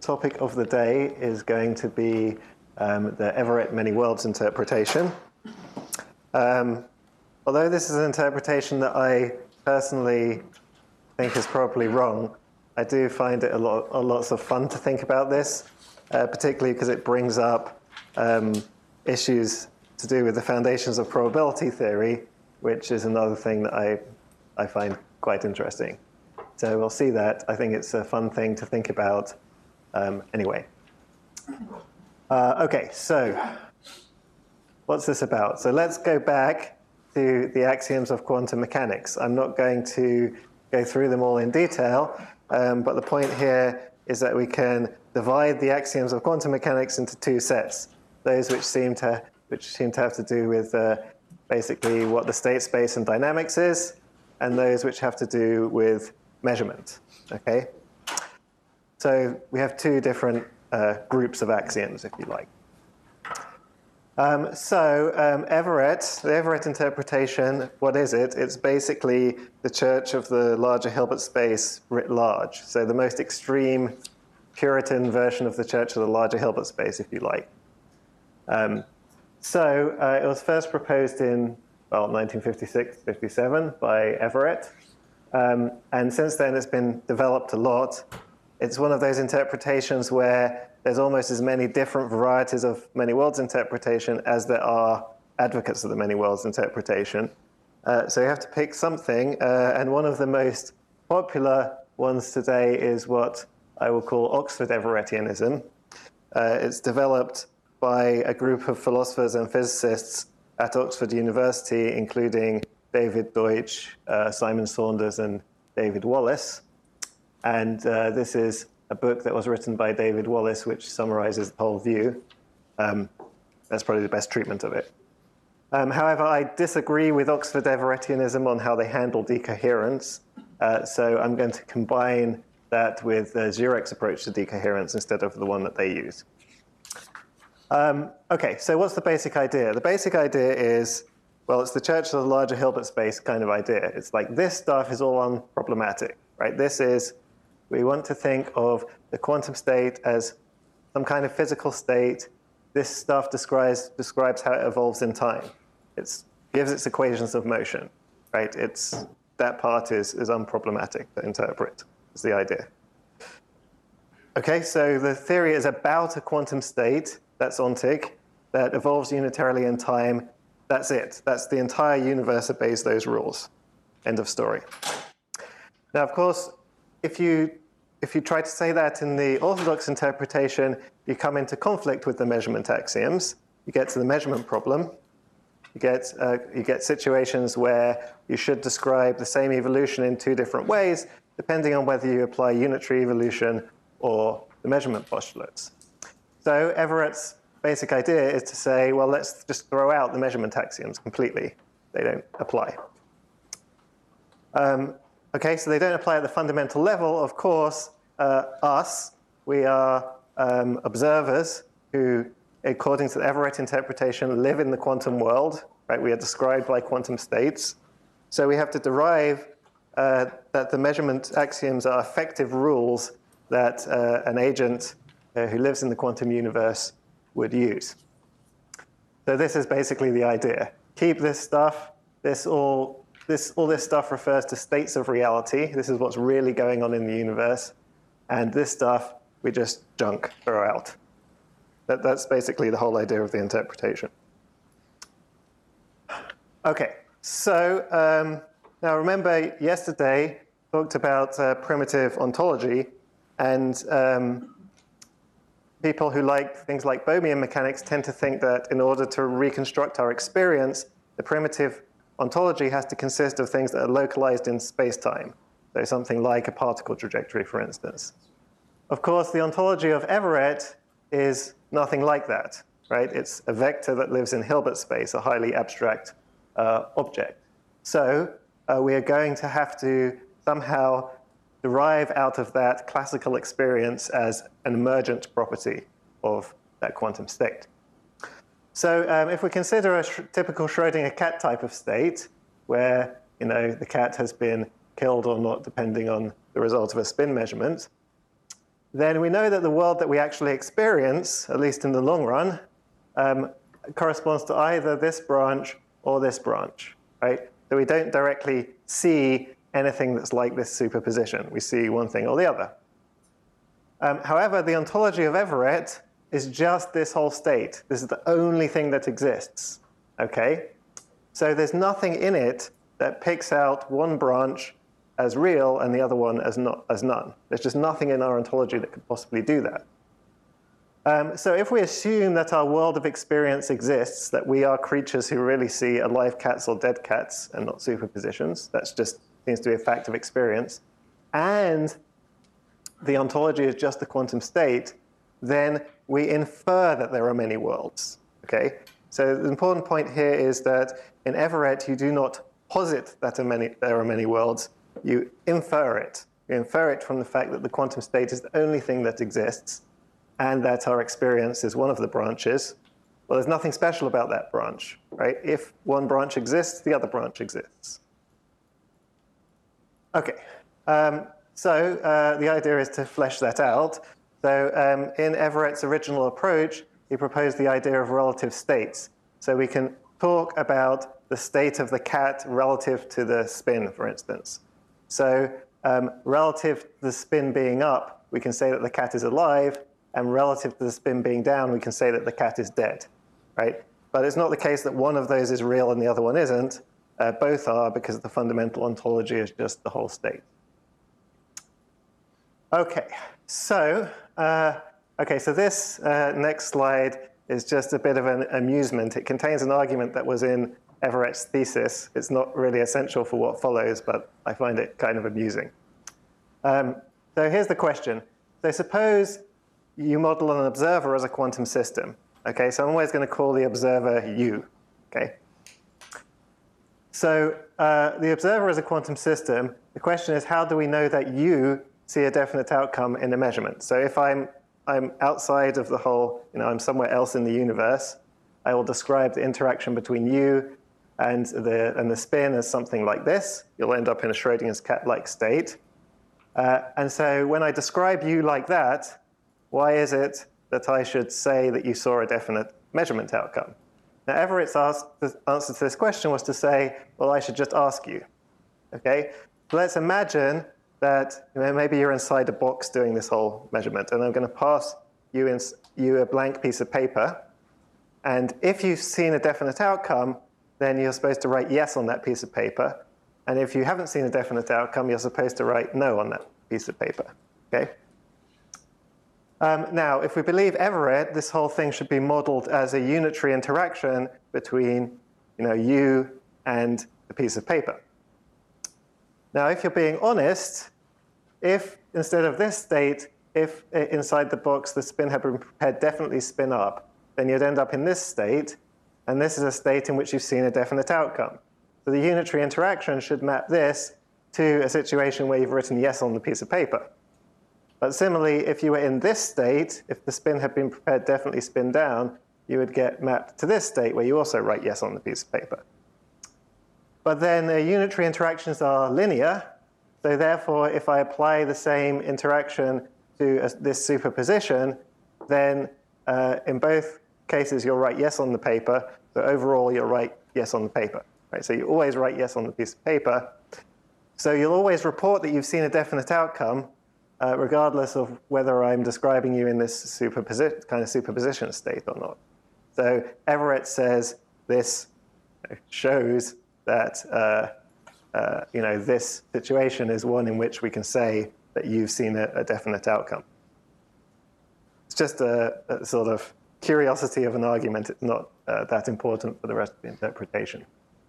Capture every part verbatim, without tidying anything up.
topic of the day is going to be um, the Everett many worlds interpretation. Um, although this is an interpretation that I personally think is probably wrong, I do find it a lot, a lots of fun to think about this, uh, particularly because it brings up um, issues to do with the foundations of probability theory, which is another thing that I, I find quite interesting. So we'll see that. I think it's a fun thing to think about um, anyway. Uh, OK, so what's this about? So let's go back to the axioms of quantum mechanics. I'm not going to go through them all in detail, um, but the point here is that we can divide the axioms of quantum mechanics into two sets, those which seem to, which seem to have to do with uh, basically what the state space and dynamics is, and those which have to do with measurement. Okay? So we have two different uh, groups of axioms, if you like. Um, so um, Everett, the Everett interpretation, what is it? It's basically the church of the larger Hilbert space writ large. So the most extreme Puritan version of the church of the larger Hilbert space, if you like. Um, so uh, it was first proposed in, well, nineteen fifty-six fifty-seven by Everett. Um, and since then, it's been developed a lot. It's one of those interpretations where there's almost as many different varieties of many worlds interpretation as there are advocates of the many worlds interpretation. Uh, so you have to pick something, uh, and one of the most popular ones today is what I will call Oxford Everettianism. Uh, it's developed by a group of philosophers and physicists at Oxford University, including David Deutsch, uh, Simon Saunders, and David Wallace. And uh, this is a book that was written by David Wallace, which summarizes the whole view. Um, that's probably the best treatment of it. Um, however, I disagree with Oxford Everettianism on how they handle decoherence. Uh, so I'm going to combine that with uh, Zirek's approach to decoherence instead of the one that they use. Um, OK, so what's the basic idea? The basic idea is, well, it's the church of the larger Hilbert space kind of idea. It's like this stuff is all unproblematic, right? This is, we want to think of the quantum state as some kind of physical state. This stuff describes, describes how it evolves in time. It gives its equations of motion, right? It's, that part is, is unproblematic to interpret, is the idea. OK, so the theory is about a quantum state that's ontic, that evolves unitarily in time. That's it. That's the entire universe obeys those rules. End of story. Now, of course, if you, if you try to say that in the orthodox interpretation, you come into conflict with the measurement axioms. You get to the measurement problem. You get, uh, you get situations where you should describe the same evolution in two different ways, depending on whether you apply unitary evolution or the measurement postulates. So Everett's basic idea is to say, well, let's just throw out the measurement axioms completely. They don't apply. Um, OK, so they don't apply at the fundamental level. Of course, uh, us, we are um, observers who, according to the Everett interpretation, live in the quantum world. Right? We are described by quantum states. So we have to derive uh, that the measurement axioms are effective rules that uh, an agent uh, who lives in the quantum universe would use. So this is basically the idea. Keep this stuff. This all, this, all this stuff refers to states of reality. This is what's really going on in the universe. And this stuff, we just junk, throw out. That, that's basically the whole idea of the interpretation. OK, so um, now remember yesterday talked about uh, primitive ontology. And um, people who like things like Bohmian mechanics tend to think that in order to reconstruct our experience, the primitive ontology has to consist of things that are localized in space-time. So something like a particle trajectory, for instance. Of course, the ontology of Everett is nothing like that, right? It's a vector that lives in Hilbert space, a highly abstract uh, object. So uh, we are going to have to somehow derive out of that classical experience as an emergent property of that quantum state. So um, if we consider a sh typical Schrödinger cat type of state, where you know, the cat has been killed or not, depending on the result of a spin measurement, then we know that the world that we actually experience, at least in the long run, um, corresponds to either this branch or this branch, right? So we don't directly see anything that's like this superposition. We see one thing or the other. Um, however, the ontology of Everett is just this whole state. This is the only thing that exists, okay? So there's nothing in it that picks out one branch as real and the other one as, not, as none. There's just nothing in our ontology that could possibly do that. Um, so if we assume that our world of experience exists, that we are creatures who really see alive cats or dead cats and not superpositions, that's just seems to be a fact of experience, and the ontology is just the quantum state, then we infer that there are many worlds, okay? So the important point here is that in Everett, you do not posit that there are many worlds, you infer it. You infer it from the fact that the quantum state is the only thing that exists and that our experience is one of the branches. Well, there's nothing special about that branch, right? If one branch exists, the other branch exists. Okay, um, so uh, the idea is to flesh that out. So um, in Everett's original approach, he proposed the idea of relative states. So we can talk about the state of the cat relative to the spin, for instance. So um, relative to the spin being up, we can say that the cat is alive, and relative to the spin being down, we can say that the cat is dead, right? But it's not the case that one of those is real and the other one isn't. Uh, both are, because the fundamental ontology is just the whole state. Okay, so uh, okay, so this uh, next slide is just a bit of an amusement. It contains an argument that was in Everett's thesis. It's not really essential for what follows, but I find it kind of amusing. Um, so here's the question. So suppose you model an observer as a quantum system. Okay, so I'm always going to call the observer U. Okay. So uh, the observer is a quantum system. The question is, how do we know that you see a definite outcome in the measurement? So if I'm, I'm outside of the whole, you know, I'm somewhere else in the universe, I will describe the interaction between you and the, and the spin as something like this. You'll end up in a Schrodinger's cat-like state. Uh, and so when I describe you like that, why is it that I should say that you saw a definite measurement outcome? Now, Everett's asked, the answer to this question was to say, well, I should just ask you. Okay? So let's imagine that, you know, maybe you're inside a box doing this whole measurement, and I'm going to pass you, in, you a blank piece of paper. And if you've seen a definite outcome, then you're supposed to write yes on that piece of paper. And if you haven't seen a definite outcome, you're supposed to write no on that piece of paper. Okay? Um, now, if we believe Everett, this whole thing should be modeled as a unitary interaction between, you know, you and the piece of paper. Now, if you're being honest, if instead of this state, if inside the box the spin had been prepared definitely spin up, then you'd end up in this state, and this is a state in which you've seen a definite outcome. So the unitary interaction should map this to a situation where you've written yes on the piece of paper. But similarly, if you were in this state, if the spin had been prepared definitely spin down, you would get mapped to this state where you also write yes on the piece of paper. But then uh, unitary interactions are linear, so therefore if I apply the same interaction to a, this superposition, then uh, in both cases you'll write yes on the paper, so overall you'll write yes on the paper. Right? So you always write yes on the piece of paper. So you'll always report that you've seen a definite outcome, Uh, regardless of whether I'm describing you in this superposi kind of superposition state or not. So Everett says this shows that uh, uh, you know, this situation is one in which we can say that you've seen a, a definite outcome. It's just a, a sort of curiosity of an argument. It's not uh, that important for the rest of the interpretation.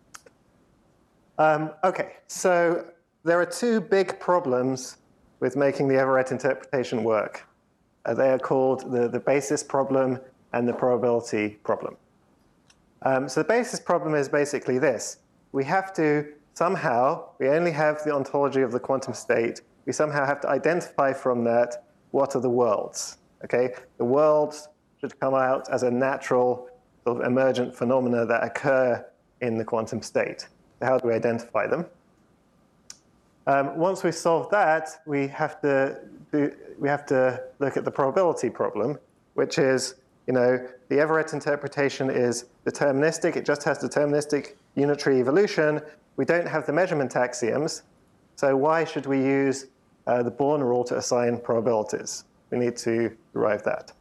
Um, okay, so there are two big problems with making the Everett interpretation work. Uh, they are called the, the basis problem and the probability problem. Um, so the basis problem is basically this. We have to somehow, we only have the ontology of the quantum state, we somehow have to identify from that what are the worlds, okay? The worlds should come out as a natural sort of emergent phenomena that occur in the quantum state. So how do we identify them? Um, once we solve that, we have to do, we have to look at the probability problem, which is, you know, the Everett interpretation is deterministic. It just has deterministic unitary evolution. We don't have the measurement axioms. So why should we use uh, the Born rule to assign probabilities? We need to derive that.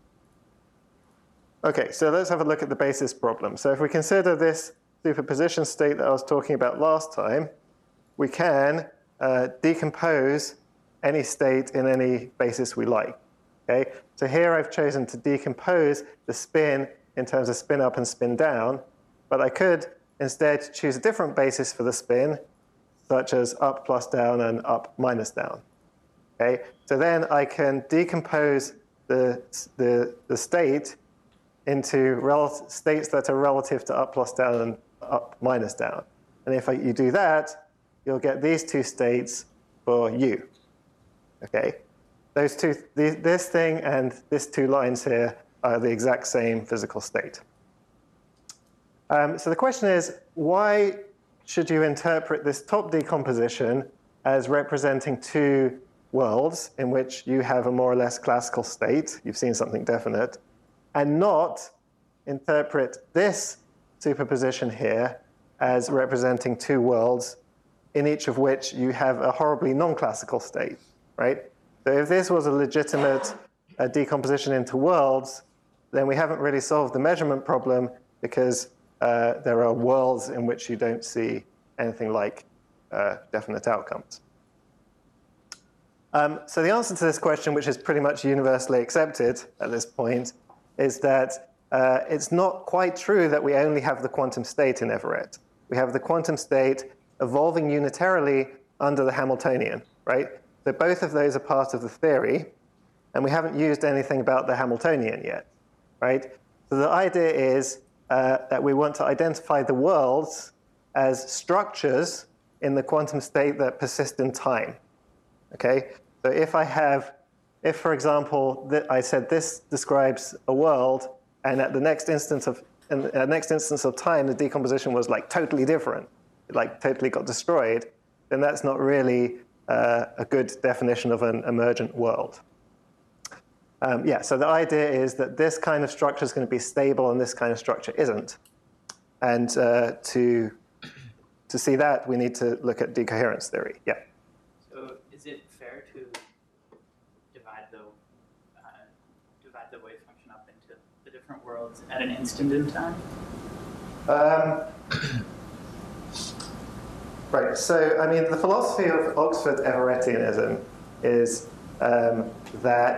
Okay, so let's have a look at the basis problem. So if we consider this superposition state that I was talking about last time, we can uh, decompose any state in any basis we like. Okay, so here I've chosen to decompose the spin in terms of spin up and spin down, but I could instead choose a different basis for the spin, such as up plus down and up minus down. Okay, so then I can decompose the, the, the state into states that are relative to up plus down and up minus down. And if I, you do that, you'll get these two states for U. Okay. Those two, this thing and these two lines here are the exact same physical state. Um, so the question is, why should you interpret this top decomposition as representing two worlds in which you have a more or less classical state, you've seen something definite, and not interpret this superposition here as representing two worlds in each of which you have a horribly non-classical state, right? So if this was a legitimate uh, decomposition into worlds, then we haven't really solved the measurement problem because uh, there are worlds in which you don't see anything like uh, definite outcomes. Um, so the answer to this question, which is pretty much universally accepted at this point, is that uh, it's not quite true that we only have the quantum state in Everett. We have the quantum state evolving unitarily under the Hamiltonian, right? So both of those are part of the theory, and we haven't used anything about the Hamiltonian yet, right? So the idea is uh, that we want to identify the worlds as structures in the quantum state that persist in time, okay? So if I have, if for example, th I said this describes a world, and at the next instance of, in the next instance of time, the decomposition was like totally different, it like totally got destroyed, then that's not really uh, a good definition of an emergent world. Um, yeah, so the idea is that this kind of structure is going to be stable and this kind of structure isn't. And uh, to, to see that, we need to look at decoherence theory. Yeah. So is it fair to divide the, uh, divide the wave function up into the different worlds at an instant in time? Um, right, so I mean, the philosophy of Oxford Everettianism is um, that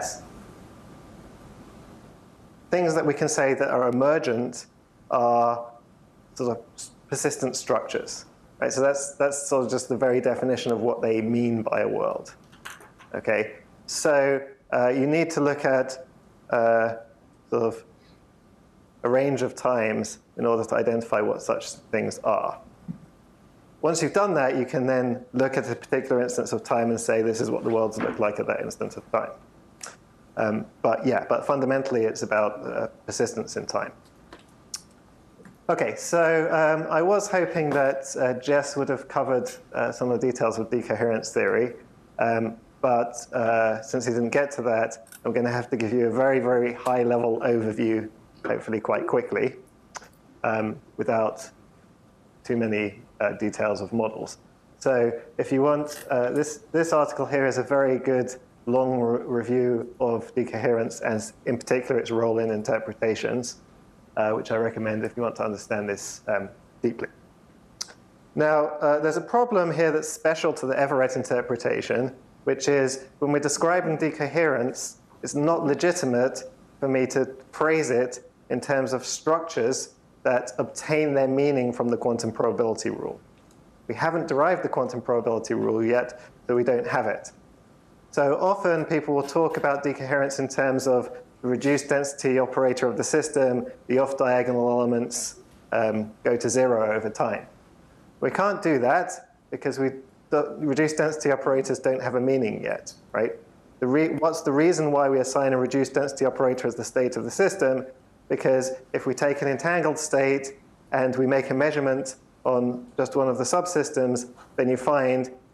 things that we can say that are emergent are sort of persistent structures, right? So that's, that's sort of just the very definition of what they mean by a world, okay? So uh, you need to look at uh, sort of a range of times in order to identify what such things are. Once you've done that, you can then look at a particular instance of time and say, this is what the worlds look like at that instance of time. Um, but yeah, but fundamentally, it's about uh, persistence in time. Okay, so um, I was hoping that uh, Jess would have covered uh, some of the details of decoherence theory, um, but uh, since he didn't get to that, I'm going to have to give you a very, very high-level overview, hopefully quite quickly, um, without too many uh, details of models. So if you want, uh, this, this article here is a very good long re review of decoherence and in particular its role in interpretations, uh, which I recommend if you want to understand this um, deeply. Now, uh, there's a problem here that's special to the Everett interpretation, which is when we're describing decoherence, it's not legitimate for me to phrase it in terms of structures that obtain their meaning from the quantum probability rule. We haven't derived the quantum probability rule yet, so we don't have it. So often people will talk about decoherence in terms of the reduced density operator of the system, the off-diagonal elements um, go to zero over time. We can't do that because we, the reduced density operators don't have a meaning yet, right? The re what's the reason why we assign a reduced density operator as the state of the system? Because if we take an entangled state and we make a measurement on just one of the subsystems, then you find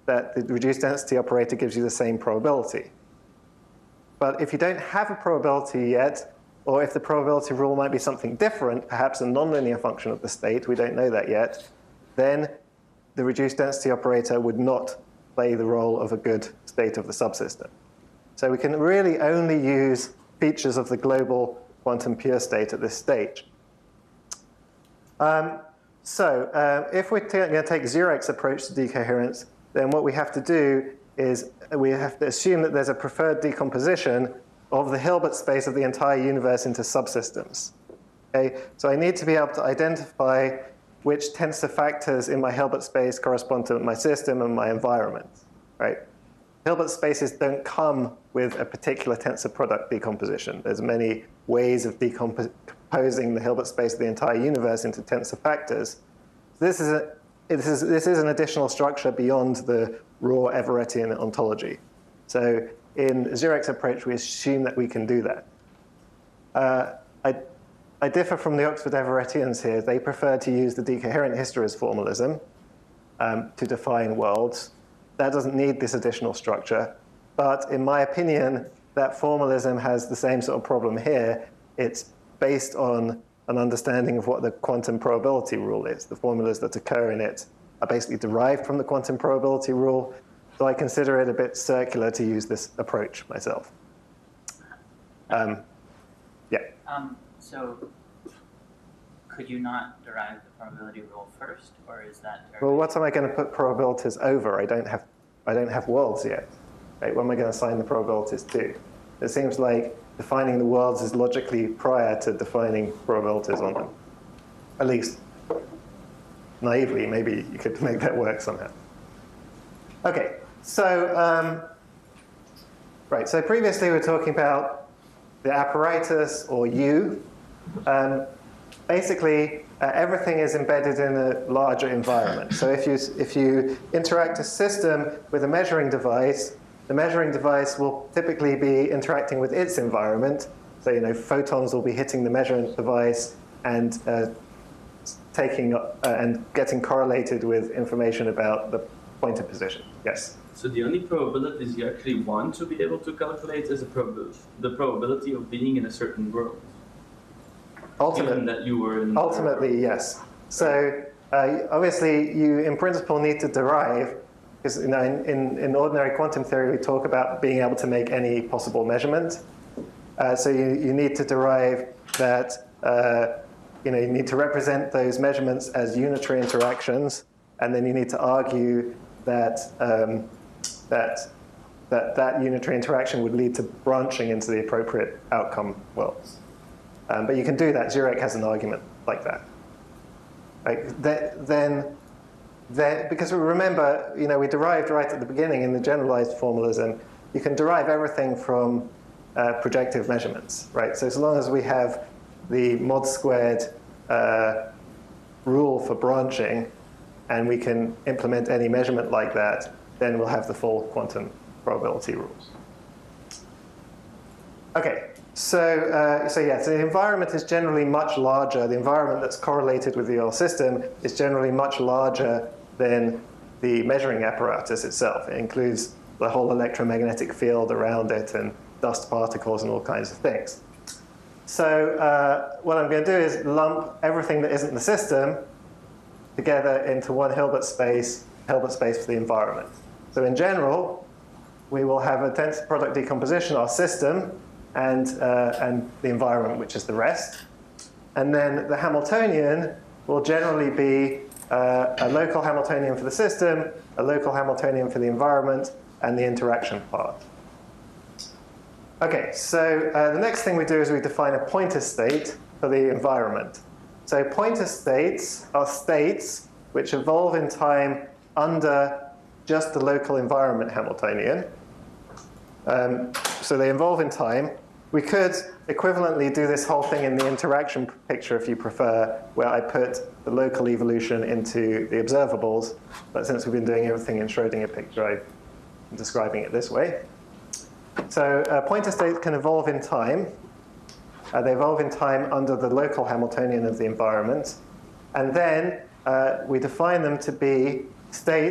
that the reduced density operator gives you the same probability. But if you don't have a probability yet, or if the probability rule might be something different, perhaps a nonlinear function of the state, we don't know that yet, then the reduced density operator would not play the role of a good state of the subsystem. So we can really only use features of the global quantum pure state at this stage. Um, so uh, if we're going to take Zurich's approach to decoherence, then what we have to do is we have to assume that there's a preferred decomposition of the Hilbert space of the entire universe into subsystems. Okay? So I need to be able to identify which tensor factors in my Hilbert space correspond to my system and my environment. Right? Hilbert spaces don't come with a particular tensor product decomposition. There's many ways of decomposing the Hilbert space of the entire universe into tensor factors. This is, a, this is, this is an additional structure beyond the raw Everettian ontology. So in Zurich's approach, we assume that we can do that. Uh, I, I differ from the Oxford Everettians here. They prefer to use the decoherent hysteresis formalism um, to define worlds. That doesn't need this additional structure. But in my opinion, that formalism has the same sort of problem here. It's based on an understanding of what the quantum probability rule is. The formulas that occur in it are basically derived from the quantum probability rule. So I consider it a bit circular to use this approach myself. Um, yeah. Um, so could you not derive the probability rule first, or is that? Well, what am I going to put probabilities over? I don't have, I don't have worlds yet. Right? What am I going to assign the probabilities to? It seems like defining the worlds is logically prior to defining probabilities on them. At least, naively, maybe you could make that work somehow. Okay, so, um, right, so previously we were talking about the apparatus, or U. Um, basically, uh, everything is embedded in a larger environment. So if you, if you interact a system with a measuring device, the measuring device will typically be interacting with its environment. So, you know, photons will be hitting the measuring device and uh, taking uh, and getting correlated with information about the pointer position. Yes? So the only probabilities you actually want to be able to calculate is a prob the probability of being in a certain world. Ultimately, that you were in ultimately, yes. So uh, obviously, you in principle need to derive, because you know, in, in, in ordinary quantum theory, we talk about being able to make any possible measurement. Uh, so you, you need to derive that, uh, you know, you need to represent those measurements as unitary interactions, and then you need to argue that um, that that that unitary interaction would lead to branching into the appropriate outcome worlds. Um, but you can do that. Zurich has an argument like that. Right? That, then, then, because remember, you know, we derived right at the beginning in the generalized formalism, you can derive everything from uh, projective measurements, right? So as long as we have the mod squared uh, rule for branching, and we can implement any measurement like that, then we'll have the full quantum probability rules. Okay. So, uh, so yeah, so the environment is generally much larger. The environment that's correlated with your system is generally much larger than the measuring apparatus itself. It includes the whole electromagnetic field around it and dust particles and all kinds of things. So uh, what I'm going to do is lump everything that isn't the system together into one Hilbert space, Hilbert space for the environment. So in general, we will have a tensor product decomposition, our system, and, uh, and the environment, which is the rest. And then the Hamiltonian will generally be uh, a local Hamiltonian for the system, a local Hamiltonian for the environment, and the interaction part. Okay, so uh, the next thing we do is we define a pointer state for the environment. So pointer states are states which evolve in time under just the local environment Hamiltonian. Um, so they evolve in time. We could equivalently do this whole thing in the interaction picture if you prefer, where I put the local evolution into the observables. But since we've been doing everything in Schrödinger picture, I'm describing it this way. So uh, pointer states can evolve in time. Uh, they evolve in time under the local Hamiltonian of the environment. And then uh, we define them to be states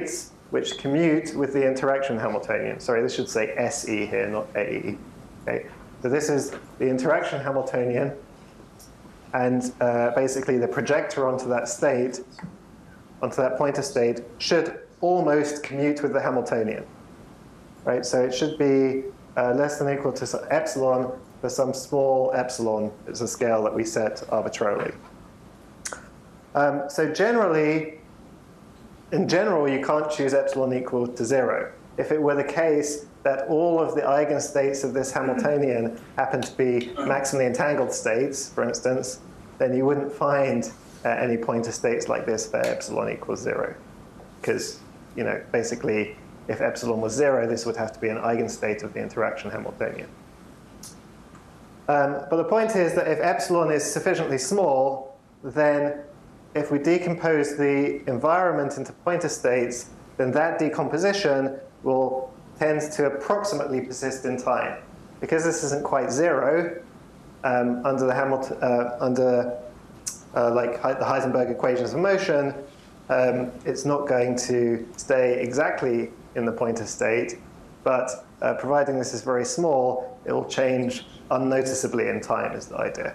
which commute with the interaction Hamiltonian. Sorry, this should say S E here, not A E. Okay. So this is the interaction Hamiltonian, and uh, basically the projector onto that state, onto that pointer state, should almost commute with the Hamiltonian. Right? So it should be uh, less than or equal to some epsilon for some small epsilon. It's a scale that we set arbitrarily. Um, so generally, in general, you can't choose epsilon equal to zero. If it were the case that all of the eigenstates of this Hamiltonian happen to be maximally entangled states, for instance, then you wouldn't find uh, any pointer states like this for epsilon equals zero. Because, you know, basically, if epsilon was zero, this would have to be an eigenstate of the interaction Hamiltonian. Um, but the point is that if epsilon is sufficiently small, then if we decompose the environment into pointer states, then that decomposition will tend to approximately persist in time. Because this isn't quite zero, um, under the Hamilton, uh, under uh, like the Heisenberg equations of motion, um, it's not going to stay exactly in the pointer state, but uh, providing this is very small, it will change unnoticeably in time is the idea.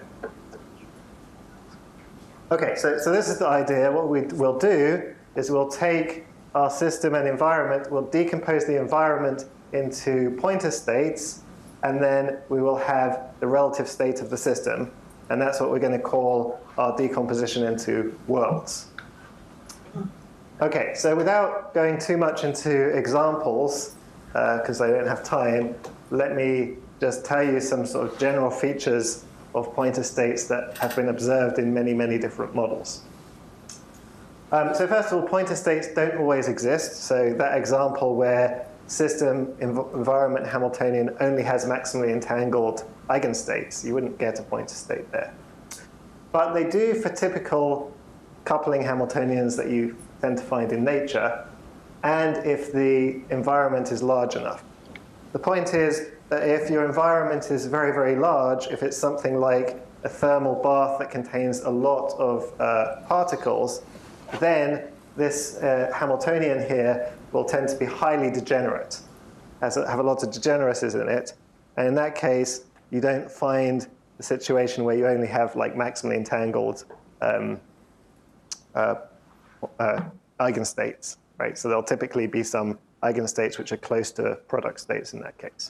Okay, so, so this is the idea. What we will do is we'll take our system and environment, we'll decompose the environment into pointer states, and then we will have the relative state of the system. And that's what we're going to call our decomposition into worlds. Okay, so without going too much into examples, because uh, I don't have time, let me just tell you some sort of general features of pointer states that have been observed in many, many different models. Um, so first of all, pointer states don't always exist. So that example where system env environment Hamiltonian only has maximally entangled eigenstates, you wouldn't get a pointer state there. But they do for typical coupling Hamiltonians that you tend to find in nature, and if the environment is large enough. The point is that if your environment is very, very large, if it's something like a thermal bath that contains a lot of uh, particles, then this uh, Hamiltonian here will tend to be highly degenerate, has a, have a lot of degeneracies in it. And in that case, you don't find the situation where you only have like maximally entangled um, uh, uh, eigenstates, right? So there'll typically be some eigenstates which are close to product states in that case.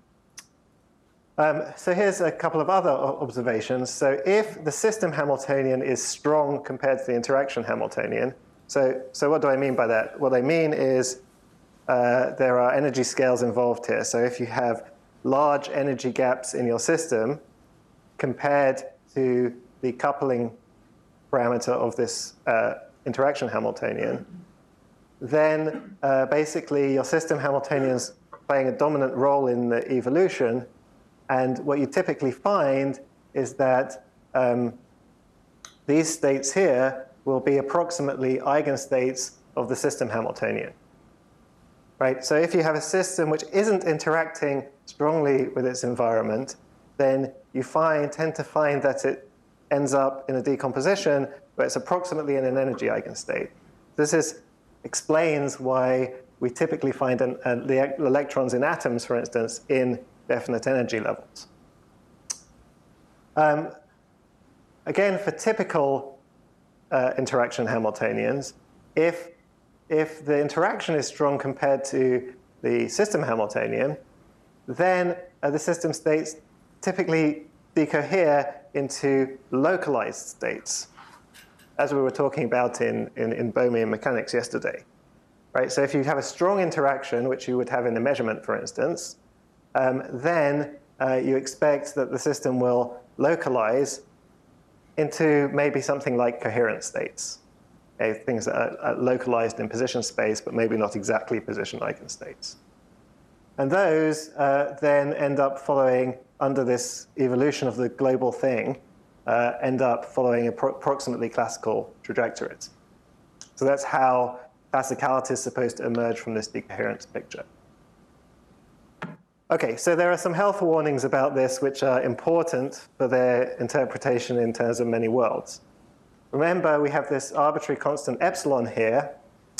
Um, so here's a couple of other observations. So if the system Hamiltonian is strong compared to the interaction Hamiltonian, so, so what do I mean by that? What I mean is uh, there are energy scales involved here. So if you have large energy gaps in your system compared to the coupling parameter of this uh, interaction Hamiltonian, then uh, basically your system Hamiltonian's playing a dominant role in the evolution. And what you typically find is that um, these states here will be approximately eigenstates of the system Hamiltonian. Right? So if you have a system which isn't interacting strongly with its environment, then you find, tend to find that it ends up in a decomposition where it's approximately in an energy eigenstate. This is, explains why we typically find an, uh, the electrons in atoms, for instance, in definite energy levels. Um, again, for typical uh, interaction Hamiltonians, if, if the interaction is strong compared to the system Hamiltonian, then uh, the system states typically decohere into localized states, as we were talking about in, in, in Bohmian mechanics yesterday. Right? So if you have a strong interaction, which you would have in a measurement, for instance, um, then uh, you expect that the system will localize into maybe something like coherent states, okay? Things that are, are localized in position space, but maybe not exactly position eigenstates. And those uh, then end up following, under this evolution of the global thing, uh, end up following appro approximately classical trajectories. So that's how classicality is supposed to emerge from this decoherence picture. Okay, so there are some health warnings about this which are important for their interpretation in terms of many worlds. Remember, we have this arbitrary constant epsilon here,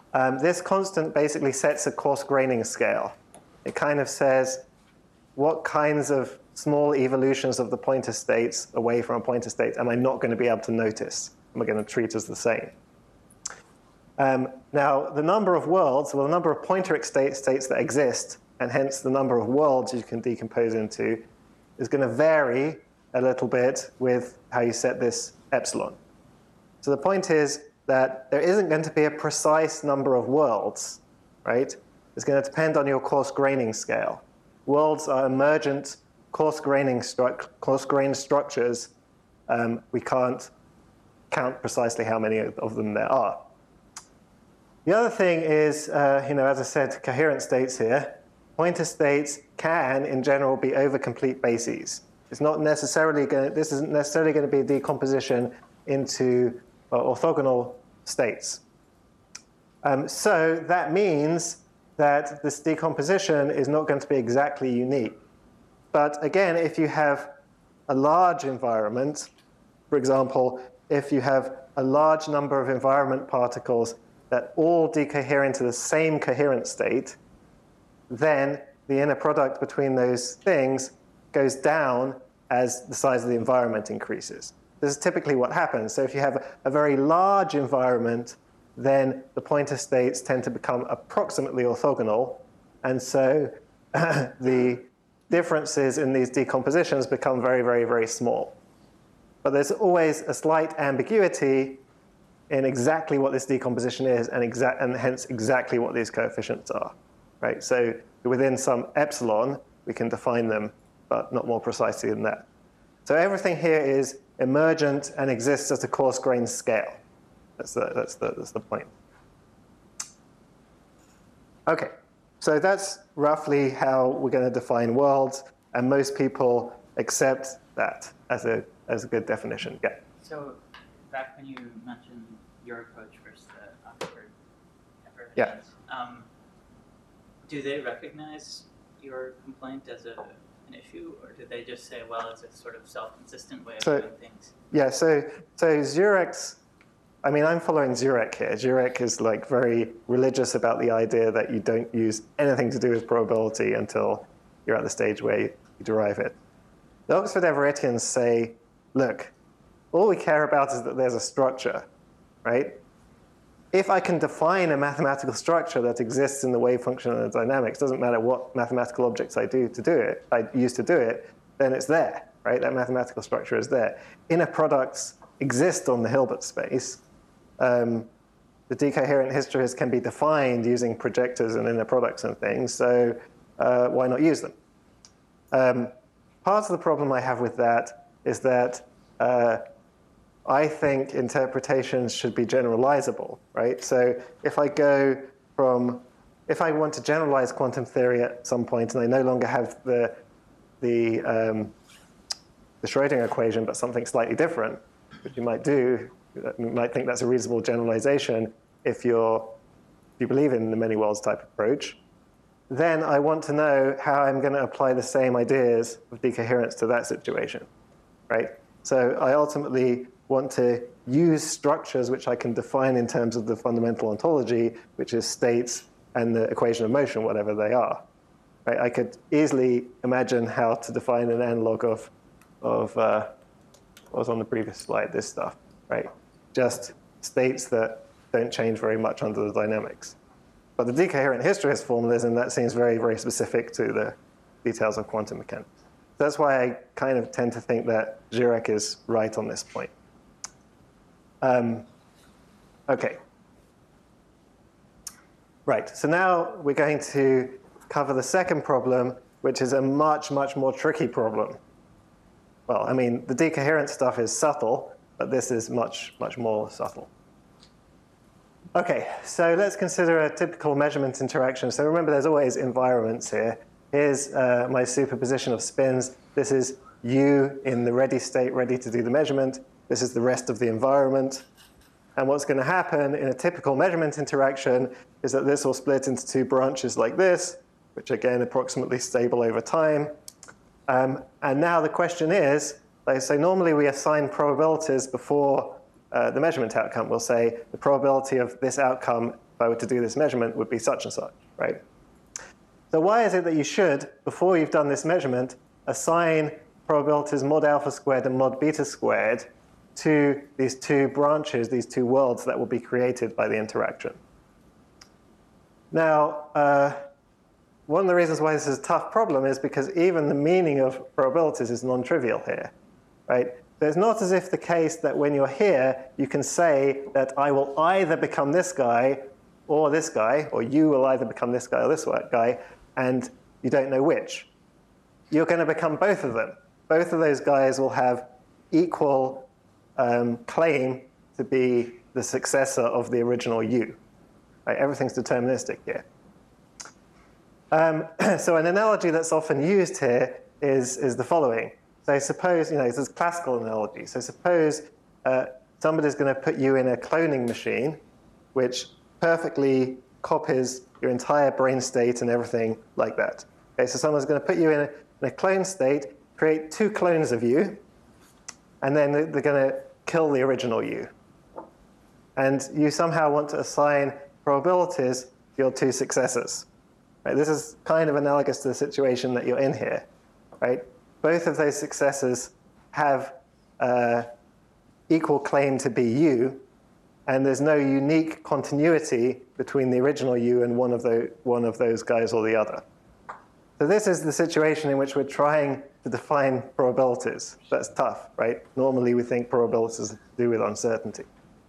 Um, this constant basically sets a coarse graining scale. It kind of says what kinds of small evolutions of the pointer states away from a pointer state am I not going to be able to notice? Am I going to treat as the same? Um, now, the number of worlds, well, the number of pointer state states that exist, and hence the number of worlds you can decompose into, is going to vary a little bit with how you set this epsilon. So the point is that there isn't going to be a precise number of worlds, right? It's going to depend on your coarse graining scale. Worlds are emergent coarse graining stru- coarse grained structures. Um, we can't count precisely how many of them there are. The other thing is, uh, you know, as I said, coherent states here. Pointer states can, in general, be over complete bases. It's not necessarily going. This isn't necessarily going to be a decomposition into uh, orthogonal states. Um, so that means that this decomposition is not going to be exactly unique. But again, if you have a large environment, for example, if you have a large number of environment particles that all decohere into the same coherent state, then the inner product between those things goes down as the size of the environment increases. This is typically what happens. So if you have a very large environment, then the pointer states tend to become approximately orthogonal, and so the differences in these decompositions become very, very, very small. But there's always a slight ambiguity in exactly what this decomposition is, and, exact, and hence exactly what these coefficients are, right? So within some epsilon, we can define them, but not more precisely than that. So everything here is emergent and exists at a coarse-grained scale. That's the, that's, the, that's the point. OK, so that's roughly how we're going to define worlds, and most people accept that as a, as a good definition. Yeah. So back when you mentioned your approach versus the Oxford Everett, yeah. um, do they recognize your complaint as a, an issue, or do they just say, well, it's a sort of self-consistent way of so, doing things? Yeah, so, so Zurek's, I mean, I'm following Zurek here. Zurek is like very religious about the idea that you don't use anything to do with probability until you're at the stage where you derive it. The Oxford Everettians say, look, all we care about is that there's a structure, right? If I can define a mathematical structure that exists in the wave function and the dynamics, doesn't matter what mathematical objects I do to do it, I use to do it, then it's there, right? That mathematical structure is there. Inner products exist on the Hilbert space. Um, the decoherent histories can be defined using projectors and inner products and things, so uh, why not use them? Um, part of the problem I have with that is that uh, I think interpretations should be generalizable, right? So if I go from, if I want to generalize quantum theory at some point and I no longer have the, the, um, the Schrödinger equation, but something slightly different, which you might do, you might think that's a reasonable generalization if you're, if you believe in the many worlds type approach, then I want to know how I'm going to apply the same ideas of decoherence to that situation, right? So I ultimately want to use structures which I can define in terms of the fundamental ontology, which is states and the equation of motion, whatever they are. Right? I could easily imagine how to define an analog of, of uh, what was on the previous slide, this stuff, right? Just states that don't change very much under the dynamics. But the decoherent hysteresis formalism, that seems very, very specific to the details of quantum mechanics. That's why I kind of tend to think that Zurek is right on this point. Um, OK. Right, so now we're going to cover the second problem, which is a much, much more tricky problem. Well, I mean, the decoherent stuff is subtle, but this is much, much more subtle. OK, so let's consider a typical measurement interaction. So remember, there's always environments here. Here's uh, my superposition of spins. This is U in the ready state, ready to do the measurement. This is the rest of the environment. And what's going to happen in a typical measurement interaction is that this will split into two branches like this, which again, approximately stable over time. Um, and now the question is, like, so normally we assign probabilities before uh, the measurement outcome. We'll say the probability of this outcome if I were to do this measurement, would be such and such, right? So why is it that you should, before you've done this measurement, assign probabilities mod alpha squared and mod beta squared to these two branches, these two worlds that will be created by the interaction? Now, uh, one of the reasons why this is a tough problem is because even the meaning of probabilities is non-trivial here, right? So it's not as if the case that when you're here, you can say that I will either become this guy or this guy, or you will either become this guy or this guy, and you don't know which. You're going to become both of them. Both of those guys will have equal um, claim to be the successor of the original you. Right? Everything's deterministic here. Um, so an analogy that's often used here is, is the following. So suppose, you know, this is a classical analogy. So suppose uh, somebody's going to put you in a cloning machine, which perfectly copies your entire brain state and everything like that. Okay, so someone's going to put you in a, in a clone state, create two clones of you, and then they're going to kill the original you. And you somehow want to assign probabilities to your two successors. Right? This is kind of analogous to the situation that you're in here. Right? Both of those successors have uh, equal claim to be you, and there's no unique continuity between the original you and one of, the, one of those guys or the other. So this is the situation in which we're trying to define probabilities. That's tough, right? Normally we think probabilities have to do with uncertainty.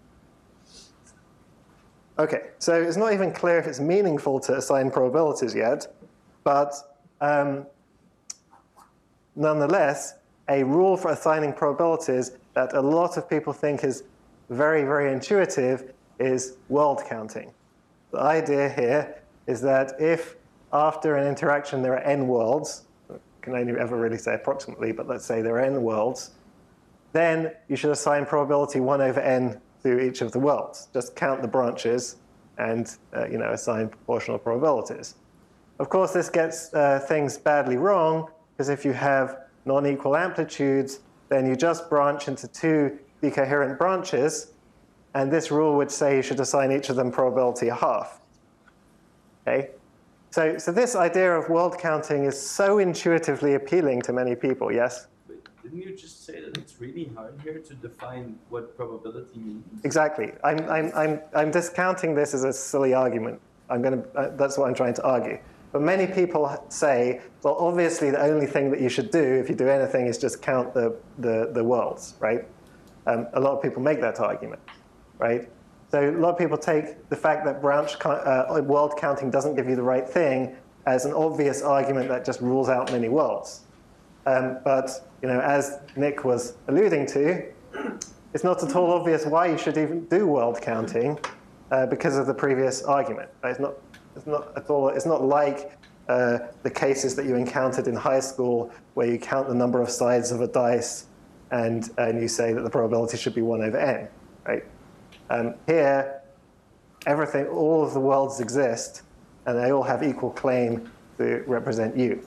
Okay, so it's not even clear if it's meaningful to assign probabilities yet, but um, nonetheless, a rule for assigning probabilities that a lot of people think is very, very intuitive is world counting. The idea here is that if after an interaction there are n worlds, I can only ever really say approximately, but let's say there are n worlds, then you should assign probability one over n to each of the worlds. Just count the branches and uh, you know, assign proportional probabilities. Of course, this gets uh, things badly wrong, because if you have non-equal amplitudes, then you just branch into two decoherent branches, and this rule would say you should assign each of them probability a half. Okay? So, so this idea of world counting is so intuitively appealing to many people, yes? But didn't you just say that it's really hard here to define what probability means? Exactly. I'm, I'm, I'm, I'm discounting this as a silly argument. I'm gonna, uh, that's what I'm trying to argue. But many people say, well, obviously the only thing that you should do if you do anything is just count the, the, the worlds, right? Um, a lot of people make that argument, right? So a lot of people take the fact that branch uh, world counting doesn't give you the right thing as an obvious argument that just rules out many worlds. Um, but you know, as Nick was alluding to, it's not at all obvious why you should even do world counting uh, because of the previous argument. Right? It's not. It's not at all. It's not like uh, the cases that you encountered in high school, where you count the number of sides of a dice, and and you say that the probability should be one over n, right? Um, here, everything, all of the worlds exist, and they all have equal claim to represent you.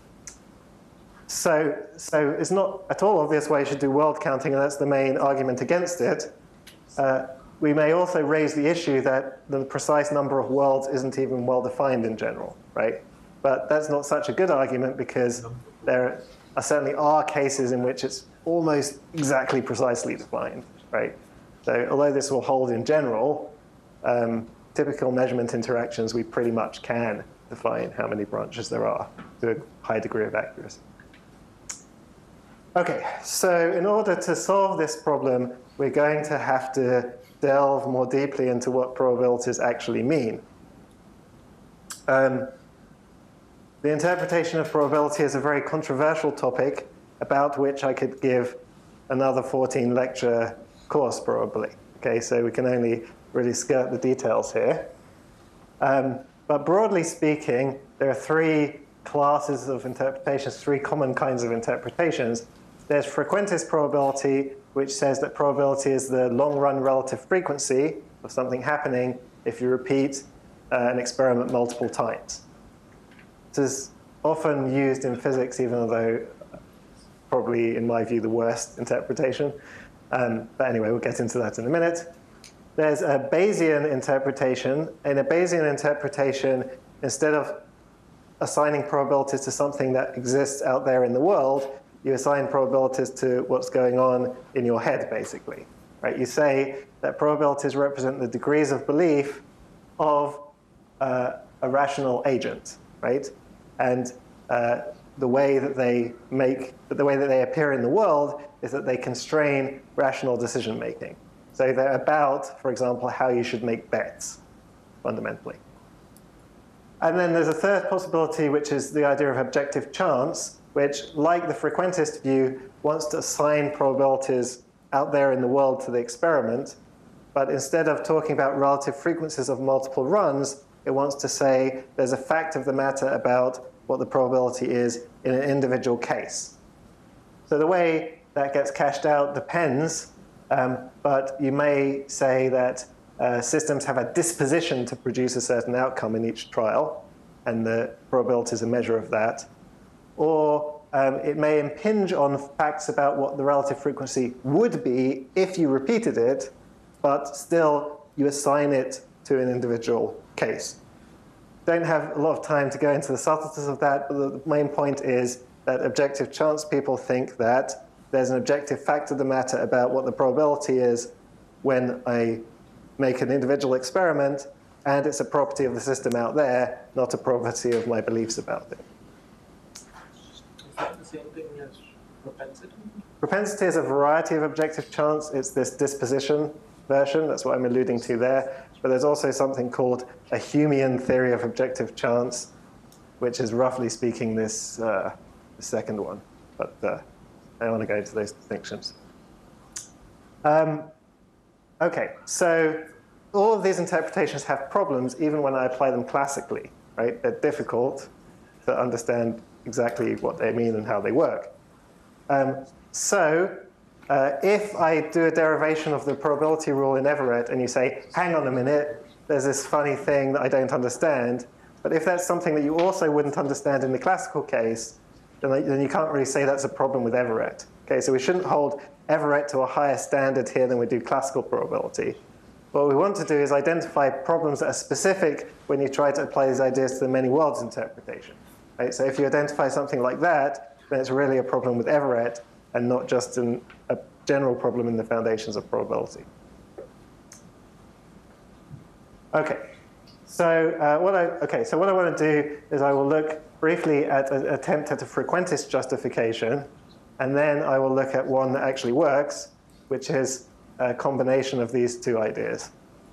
So, so it's not at all obvious why you should do world counting, and that's the main argument against it. Uh, We may also raise the issue that the precise number of worlds isn't even well defined in general, right? But that's not such a good argument, because there are certainly are cases in which it's almost exactly precisely defined, right? So although this will hold in general, um, typical measurement interactions, we pretty much can define how many branches there are to a high degree of accuracy. Okay, so in order to solve this problem, we're going to have to delve more deeply into what probabilities actually mean. Um, the interpretation of probability is a very controversial topic about which I could give another fourteen lecture course probably. Okay, so we can only really skirt the details here. Um, but broadly speaking, there are three classes of interpretations, three common kinds of interpretations. There's frequentist probability, which says that probability is the long-run relative frequency of something happening if you repeat uh, an experiment multiple times. This is often used in physics, even though probably, in my view, the worst interpretation. Um, but anyway, we'll get into that in a minute. there's a Bayesian interpretation. In a Bayesian interpretation, instead of assigning probabilities to something that exists out there in the world, you assign probabilities to what's going on in your head, basically. Right? You say that probabilities represent the degrees of belief of uh, a rational agent, right? And uh, the way that they make, the way that they appear in the world is that they constrain rational decision making. So they're about, for example, how you should make bets, fundamentally. And then there's a third possibility, which is the idea of objective chance, which, like the frequentist view, wants to assign probabilities out there in the world to the experiment. But instead of talking about relative frequencies of multiple runs, it wants to say there's a fact of the matter about what the probability is in an individual case. So the way that gets cashed out depends, um, but you may say that uh, systems have a disposition to produce a certain outcome in each trial, and the probability is a measure of that. Or um, it may impinge on facts about what the relative frequency would be if you repeated it, but still you assign it to an individual case. Don't have a lot of time to go into the subtleties of that, but the main point is that objective chance people think that there's an objective fact of the matter about what the probability is when I make an individual experiment, and it's a property of the system out there, not a property of my beliefs about it. Is that the same thing as propensity? Propensity is a variety of objective chance. It's this disposition version. That's what I'm alluding to there. But there's also something called a Humean theory of objective chance, which is roughly speaking this uh, the second one. But uh, I don't want to go into those distinctions. Um, OK, so all of these interpretations have problems even when I apply them classically, right? They're difficult to understand exactly what they mean and how they work. Um, so uh, if I do a derivation of the probability rule in Everett and you say, hang on a minute, there's this funny thing that I don't understand, but if that's something that you also wouldn't understand in the classical case, then, I, then you can't really say that's a problem with Everett. Okay, so we shouldn't hold Everett to a higher standard here than we do classical probability. What we want to do is identify problems that are specific when you try to apply these ideas to the many worlds interpretation. Right? So if you identify something like that, then it's really a problem with Everett and not just an, a general problem in the foundations of probability. Okay, so uh, what I okay, so what I want to do is I will look briefly at an attempt at a frequentist justification, and then I will look at one that actually works, which is a combination of these two ideas.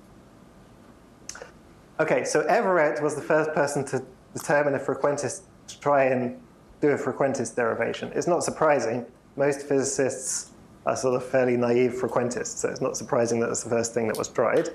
Okay, so Everett was the first person to determine a frequentist, to try and do a frequentist derivation. It's not surprising. Most physicists are sort of fairly naive frequentists, so it's not surprising that it's the first thing that was tried.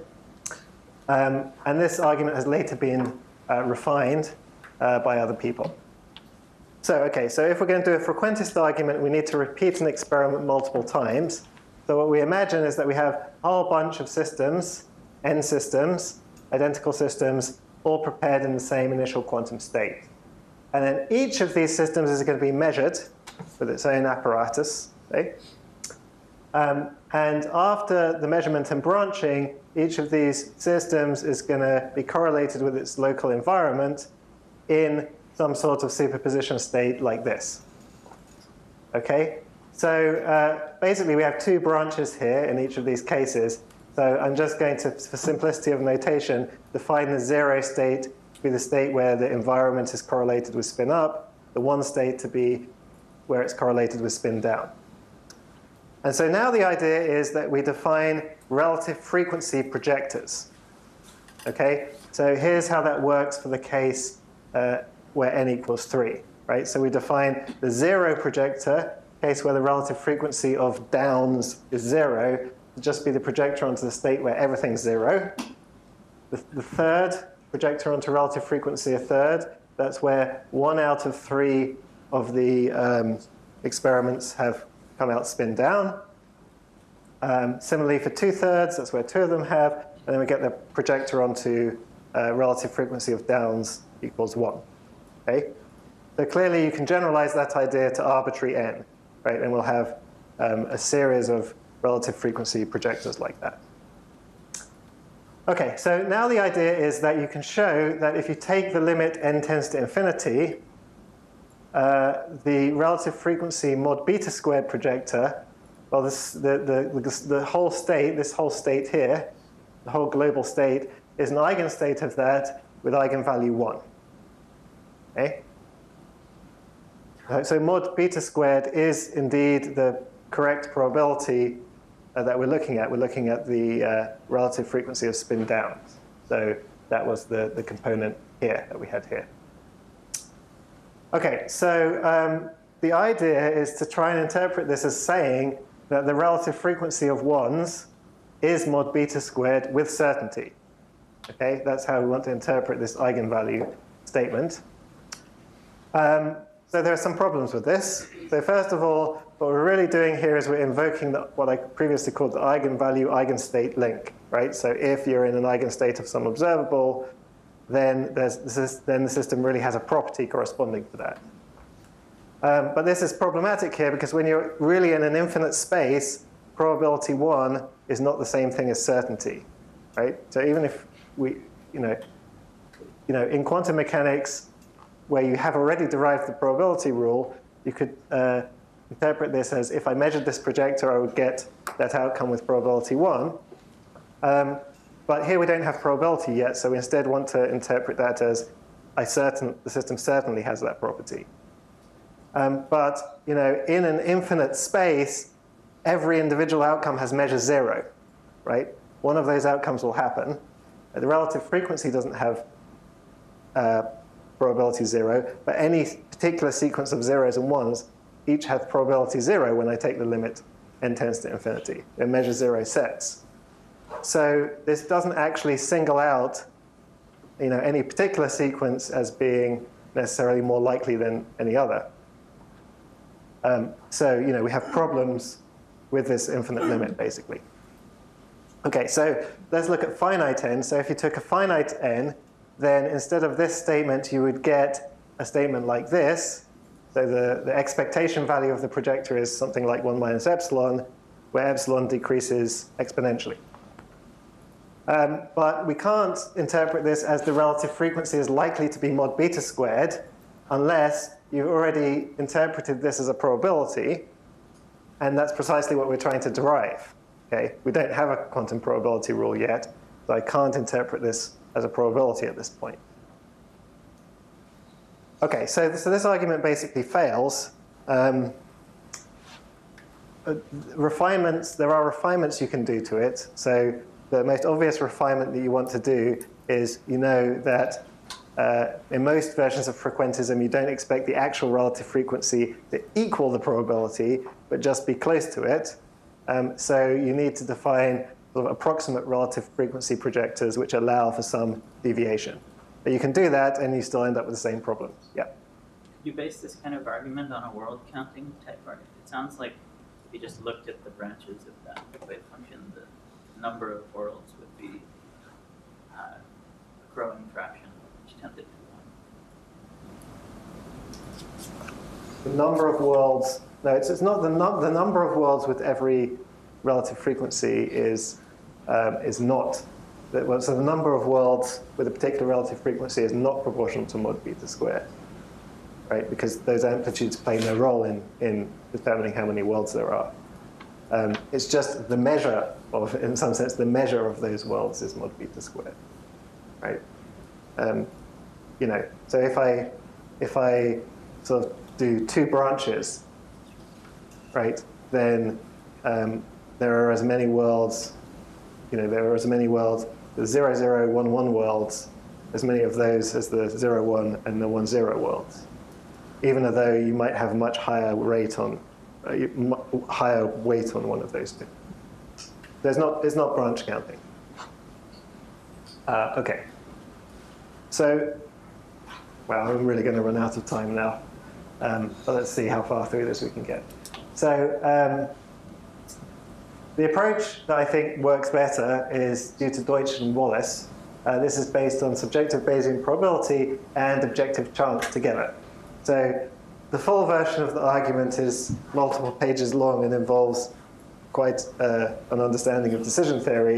Um, and this argument has later been uh, refined uh, by other people. So, okay, so if we're going to do a frequentist argument, we need to repeat an experiment multiple times. So what we imagine is that we have a whole bunch of systems, n systems, identical systems, all prepared in the same initial quantum state. And then each of these systems is going to be measured with its own apparatus. Okay? Um, and after the measurement and branching, each of these systems is going to be correlated with its local environment in some sort of superposition state like this. Okay? So uh, basically, we have two branches here in each of these cases. So I'm just going to, for simplicity of notation, define the zero state to be the state where the environment is correlated with spin up, the one state to be where it's correlated with spin down. And so now the idea is that we define relative frequency projectors. Okay? So here's how that works for the case uh, where n equals three. Right? So we define the zero projector, case where the relative frequency of downs is zero, to just be the projector onto the state where everything's zero. The, the third projector onto relative frequency a third, that's where one out of three of the um, experiments have come out spin down. Um, similarly for two-thirds, that's where two of them have, and then we get the projector onto uh, relative frequency of downs equals one. Okay? So clearly you can generalize that idea to arbitrary n, right? And we'll have um, a series of relative frequency projectors like that. Okay, so now the idea is that you can show that if you take the limit n tends to infinity, uh, the relative frequency mod beta squared projector, well, this, the, the, the, the whole state, this whole state here, the whole global state, is an eigenstate of that with eigenvalue one. Okay? So mod beta squared is indeed the correct probability uh, that we're looking at. We're looking at the uh, relative frequency of spin down. So that was the, the component here that we had here. Okay, so um, the idea is to try and interpret this as saying that the relative frequency of ones is mod beta squared with certainty. Okay, that's how we want to interpret this eigenvalue statement. Um, so there are some problems with this. So first of all, what we're really doing here is we're invoking the, what I previously called the eigenvalue eigenstate link, right? So if you're in an eigenstate of some observable, then, there's, this is, then the system really has a property corresponding to that. Um, but this is problematic here because when you're really in an infinite space, probability one is not the same thing as certainty, right? So even if we, you know, you know, in quantum mechanics, where you have already derived the probability rule, you could uh, interpret this as if I measured this projector, I would get that outcome with probability one. Um, but here we don't have probability yet, so we instead want to interpret that as I certain, the system certainly has that property. Um, but you know, in an infinite space, every individual outcome has measure zero, right? One of those outcomes will happen. The relative frequency doesn't have uh, probability zero, but any particular sequence of zeros and ones each have probability zero when I take the limit n tends to infinity. They're measure zero sets. So this doesn't actually single out, you know, any particular sequence as being necessarily more likely than any other. Um, so, you know, we have problems with this infinite limit, basically. Okay, so let's look at finite n. So if you took a finite n, then instead of this statement, you would get a statement like this. So the, the expectation value of the projector is something like one minus epsilon, where epsilon decreases exponentially. Um, but we can't interpret this as the relative frequency is likely to be mod beta squared unless you've already interpreted this as a probability, and that's precisely what we're trying to derive. Okay? We don't have a quantum probability rule yet, so I can't interpret this as a probability at this point. Okay, so, so this argument basically fails. Um, uh, refinements, there are refinements you can do to it. So the most obvious refinement that you want to do is you know that uh, in most versions of frequentism, you don't expect the actual relative frequency to equal the probability, but just be close to it. Um, so you need to define sort of approximate relative frequency projectors which allow for some deviation. But you can do that and you still end up with the same problem. Yeah. Could you base this kind of argument on a world counting type argument? It sounds like if you just looked at the branches of that wave function, the number of worlds would be uh, a growing fraction, which tended to one. The number of worlds, no, it's, it's not the, num the number of worlds with every relative frequency is, um, is not, well, so the number of worlds with a particular relative frequency is not proportional to mod beta squared, right? Because those amplitudes play no role in, in determining how many worlds there are. Um, it's just the measure of, in some sense, the measure of those worlds is mod beta squared, right? Um, you know, so if I, if I sort of do two branches, right, then um, there are as many worlds, you know, there are as many worlds, the zero, zero, one, one worlds, as many of those as the zero, one and the one, zero worlds. Even though you might have a much higher rate on, uh, higher weight on one of those two. There's not, it's not branch counting. Uh, okay. So, well, I'm really going to run out of time now. Um, but let's see how far through this we can get. So, um, the approach that I think works better is due to Deutsch and Wallace. Uh, this is based on subjective Bayesian probability and objective chance together. So the full version of the argument is multiple pages long and involves quite uh, an understanding of decision theory.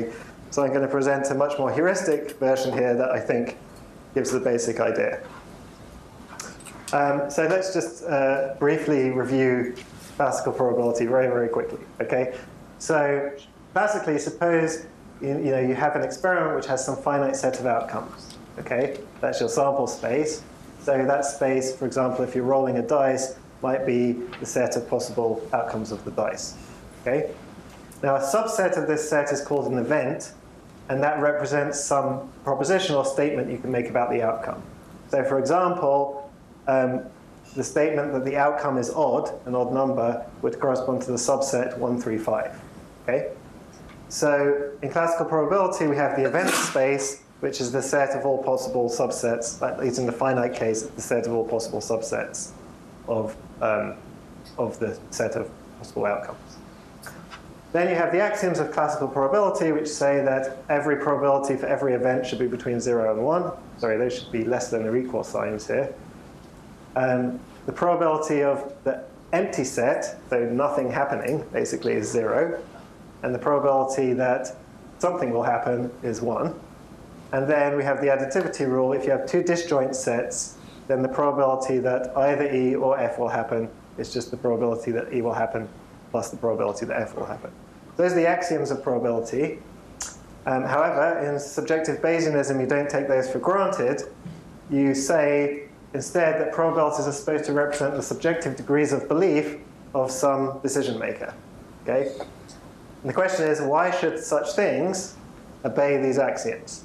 So I'm going to present a much more heuristic version here that I think gives the basic idea. Um, so let's just uh, briefly review classical probability very, very quickly. Okay. So basically, suppose you, you know you have an experiment which has some finite set of outcomes. Okay, that's your sample space. So that space, for example, if you're rolling a dice, might be the set of possible outcomes of the dice. Okay. Now a subset of this set is called an event, and that represents some proposition or statement you can make about the outcome. So for example, um, the statement that the outcome is odd, an odd number, would correspond to the subset one, three, five. Okay? So in classical probability, we have the event space, which is the set of all possible subsets, at least in the finite case, the set of all possible subsets of, um, of the set of possible outcomes. Then you have the axioms of classical probability, which say that every probability for every event should be between zero and one. Sorry, those should be less than or equal signs here. Um, the probability of the empty set, so nothing happening, basically is zero. And the probability that something will happen is one. And then we have the additivity rule. If you have two disjoint sets, then the probability that either E or F will happen is just the probability that E will happen plus the probability that F will happen. Those are the axioms of probability. Um, however, in subjective Bayesianism, you don't take those for granted. You say instead that probabilities are supposed to represent the subjective degrees of belief of some decision maker. Okay? And the question is, why should such things obey these axioms?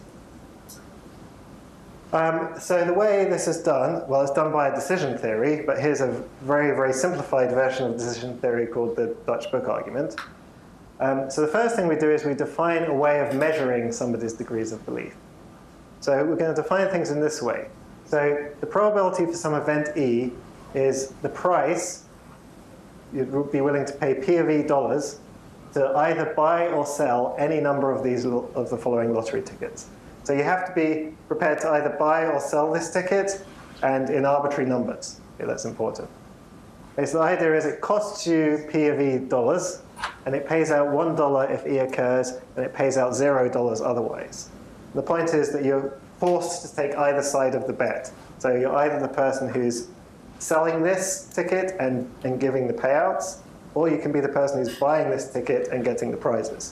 Um, so the way this is done, well, it's done by a decision theory, but here's a very, very simplified version of decision theory called the Dutch book argument. Um, so the first thing we do is we define a way of measuring somebody's degrees of belief. So we're going to define things in this way. So the probability for some event E is the price you'd be willing to pay P of E dollars to either buy or sell any number of these of the following lottery tickets. So you have to be prepared to either buy or sell this ticket, and in arbitrary numbers. Okay, that's important. Okay, so the idea is it costs you P of E dollars, and it pays out one dollar if E occurs, and it pays out zero dollars otherwise. The point is that you're forced to take either side of the bet. So you're either the person who's selling this ticket and, and giving the payouts, or you can be the person who's buying this ticket and getting the prizes.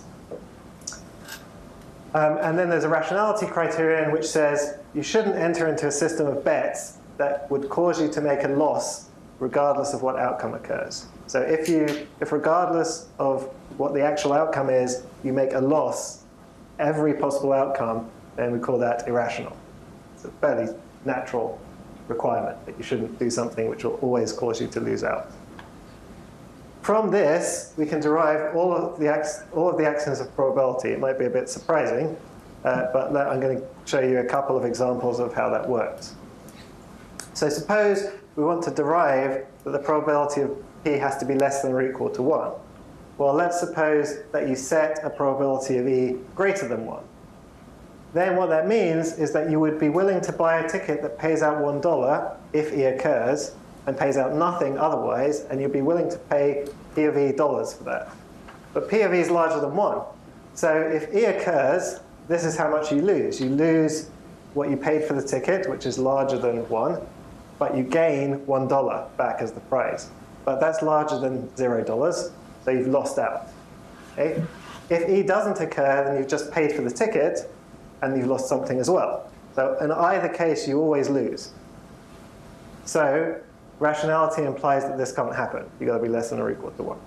Um, and then there's a rationality criterion which says you shouldn't enter into a system of bets that would cause you to make a loss regardless of what outcome occurs. So if you, if regardless of what the actual outcome is, you make a loss every possible outcome, then we call that irrational. It's a fairly natural requirement that you shouldn't do something which will always cause you to lose out. From this, we can derive all of the, all of the axioms of probability. It might be a bit surprising, uh, but I'm going to show you a couple of examples of how that works. So suppose we want to derive that the probability of P has to be less than or equal to one. Well, let's suppose that you set a probability of E greater than one. Then what that means is that you would be willing to buy a ticket that pays out one dollar if E occurs, and pays out nothing otherwise, and you'd be willing to pay P of E dollars for that. But P of E is larger than one. So if E occurs, this is how much you lose. You lose what you paid for the ticket, which is larger than one, but you gain one dollar back as the prize. But that's larger than zero dollars, so you've lost out. Okay? If E doesn't occur, then you've just paid for the ticket, and you've lost something as well. So in either case, you always lose. So rationality implies that this can't happen. You've got to be less than or equal to one.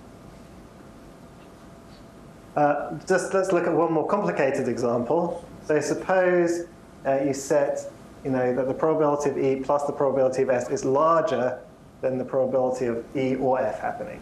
Uh, just let's look at one more complicated example. So suppose uh, you set, you know, that the probability of E plus the probability of S is larger than the probability of E or F happening.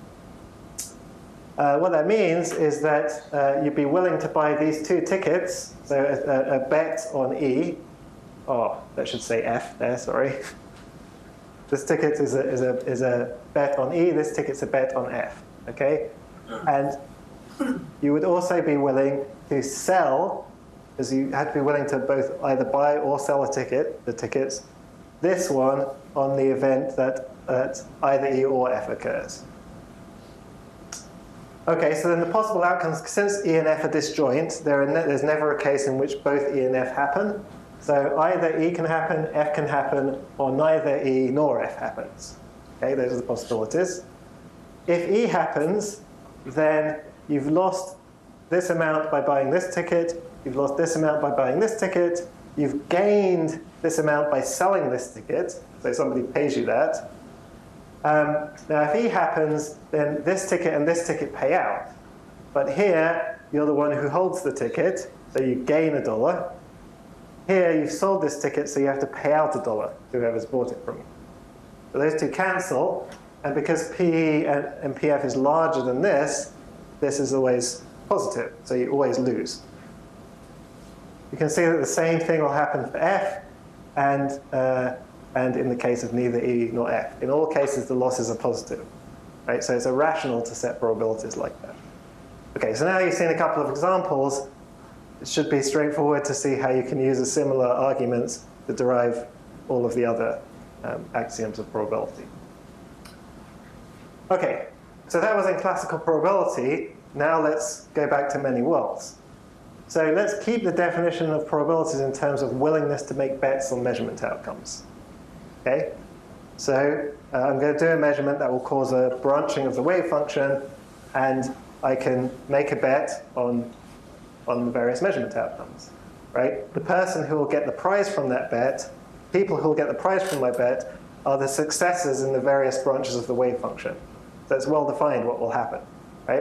Uh, what that means is that uh, you'd be willing to buy these two tickets, so a, a, a bet on E, oh, that should say F there, sorry. This ticket is a, is, a, is a bet on E, this ticket's a bet on F, okay? And you would also be willing to sell, because you had to be willing to both either buy or sell a ticket, the tickets, this one on the event that, that either E or F occurs. Okay, so then the possible outcomes, since E and F are disjoint, there are ne there's never a case in which both E and F happen. So either E can happen, F can happen, or neither E nor F happens. Okay, those are the possibilities. If E happens, then you've lost this amount by buying this ticket, you've lost this amount by buying this ticket, you've gained this amount by selling this ticket, so somebody pays you that. Um, now if E happens, then this ticket and this ticket pay out. But here, you're the one who holds the ticket, so you gain a dollar. Here, you've sold this ticket, so you have to pay out a dollar to whoever's bought it from you. So those two cancel, and because P E and, and P F is larger than this, this is always positive, so you always lose. You can see that the same thing will happen for F, and, uh, and in the case of neither E nor F. In all cases, the losses are positive. Right? So it's irrational to set probabilities like that. Okay, so now you've seen a couple of examples. It should be straightforward to see how you can use a similar arguments to derive all of the other um, axioms of probability. Okay, so that was in classical probability. Now let's go back to many worlds. So let's keep the definition of probabilities in terms of willingness to make bets on measurement outcomes. Okay, so uh, I'm going to do a measurement that will cause a branching of the wave function, and I can make a bet on, on the various measurement outcomes. Right? The person who will get the prize from that bet, people who will get the prize from my bet, are the successors in the various branches of the wave function. So it's well defined what will happen. Right?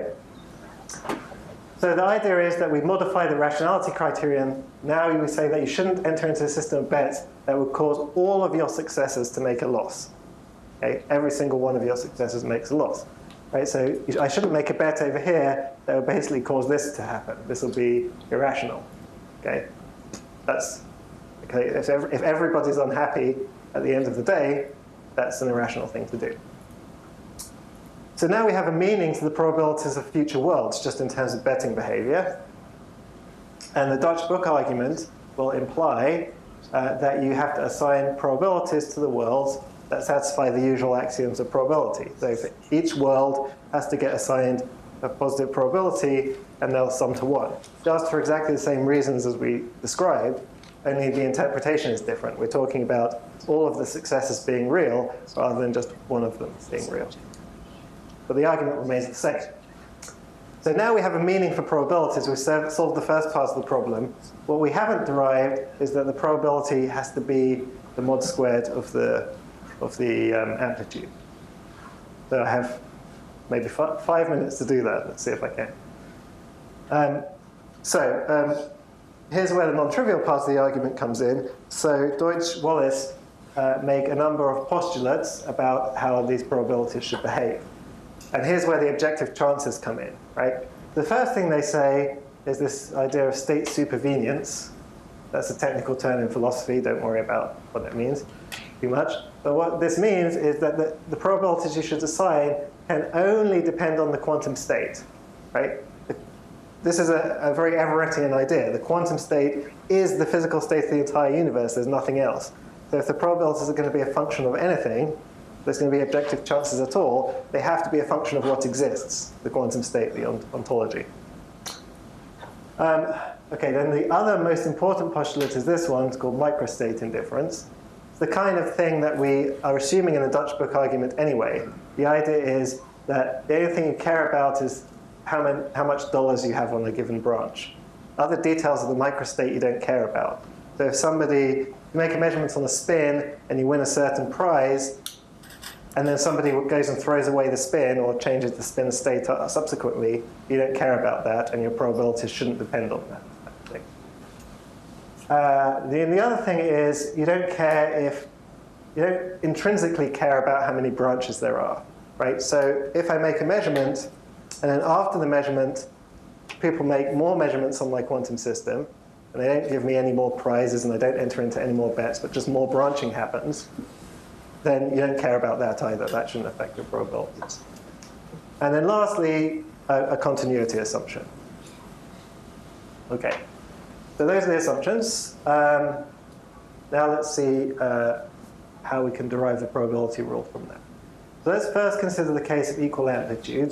So the idea is that we modify the rationality criterion. Now we say that you shouldn't enter into a system of bets that would cause all of your successors to make a loss. Okay? Every single one of your successors makes a loss. Right? So I shouldn't make a bet over here that would basically cause this to happen. This will be irrational. Okay? That's, okay, if, every, if everybody's unhappy at the end of the day, that's an irrational thing to do. So now we have a meaning to the probabilities of future worlds, just in terms of betting behavior. And the Dutch book argument will imply uh, that you have to assign probabilities to the worlds that satisfy the usual axioms of probability. So for each world has to get assigned a positive probability, and they'll sum to one. Just for exactly the same reasons as we described, only the interpretation is different. We're talking about all of the successes being real, rather than just one of them being real. But the argument remains the same. So now we have a meaning for probabilities. We've solved the first part of the problem. What we haven't derived is that the probability has to be the mod squared of the, of the um, amplitude. So I have maybe five minutes to do that. Let's see if I can. Um, so um, here's where the non-trivial part of the argument comes in. So Deutsch, Wallace uh, make a number of postulates about how these probabilities should behave. And here's where the objective chances come in, right? The first thing they say is this idea of state supervenience. That's a technical term in philosophy. Don't worry about what that means too much. But what this means is that the, the probabilities you should assign can only depend on the quantum state, right? This is a, a very Everettian idea. The quantum state is the physical state of the entire universe. There's nothing else. So if the probabilities are going to be a function of anything, there's going to be objective chances at all, they have to be a function of what exists, the quantum state, the ont ontology. Um, okay, then the other most important postulate is this one. It's called microstate indifference. It's the kind of thing that we are assuming in the Dutch book argument anyway. The idea is that the only thing you care about is how, many, how much dollars you have on a given branch. Other details of the microstate you don't care about. So if somebody, you make a measurement on a spin and you win a certain prize, and then somebody goes and throws away the spin or changes the spin state subsequently, you don't care about that, and your probabilities shouldn't depend on that. Uh, the, the other thing is you don't care if, you don't intrinsically care about how many branches there are, right? So if I make a measurement, and then after the measurement, people make more measurements on my quantum system, and they don't give me any more prizes, and I don't enter into any more bets, but just more branching happens, then you don't care about that either. That shouldn't affect your probabilities. And then lastly, a, a continuity assumption. Okay, so those are the assumptions. Um, now let's see uh, how we can derive the probability rule from that. So let's first consider the case of equal amplitudes.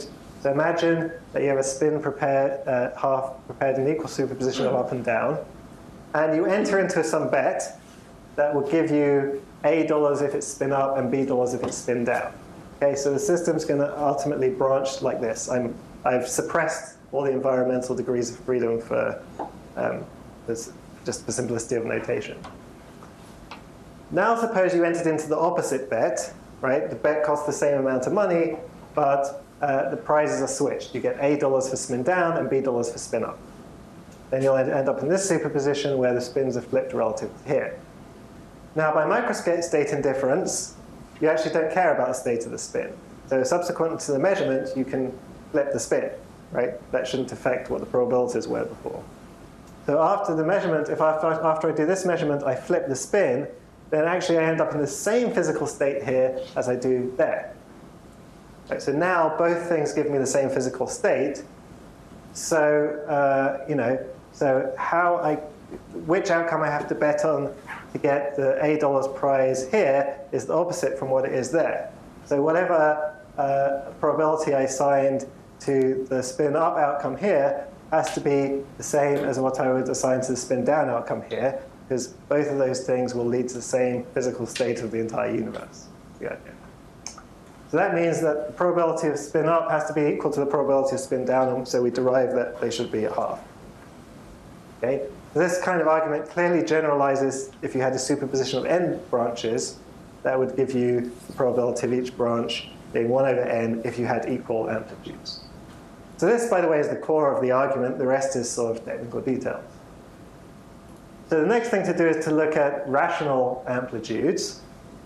So imagine that you have a spin prepared, uh, half prepared in equal superposition of up and down, and you enter into some bet that will give you A dollars if it's spin up and B dollars if it's spin down. Okay, so the system's going to ultimately branch like this. I'm, I've suppressed all the environmental degrees of freedom for um, this, just for simplicity of notation. Now suppose you entered into the opposite bet, right? The bet costs the same amount of money, but uh, the prizes are switched. You get A dollars for spin down and B dollars for spin up. Then you'll end up in this superposition where the spins are flipped relative to here. Now by microstate indifference, you actually don't care about the state of the spin. So subsequent to the measurement, you can flip the spin, right? That shouldn't affect what the probabilities were before. So after the measurement, if after, after I do this measurement, I flip the spin, then actually I end up in the same physical state here as I do there. Right, so now both things give me the same physical state. So, uh, you know, so how I, which outcome I have to bet on to get the A dollars prize here is the opposite from what it is there. So whatever uh, probability I assigned to the spin up outcome here has to be the same as what I would assign to the spin down outcome here, because both of those things will lead to the same physical state of the entire universe. Yeah. So that means that the probability of spin up has to be equal to the probability of spin down, and so we derive that they should be at half. Okay? So this kind of argument clearly generalizes if you had a superposition of n branches, that would give you the probability of each branch being one over n if you had equal amplitudes. So this, by the way, is the core of the argument. The rest is sort of technical detail. So the next thing to do is to look at rational amplitudes.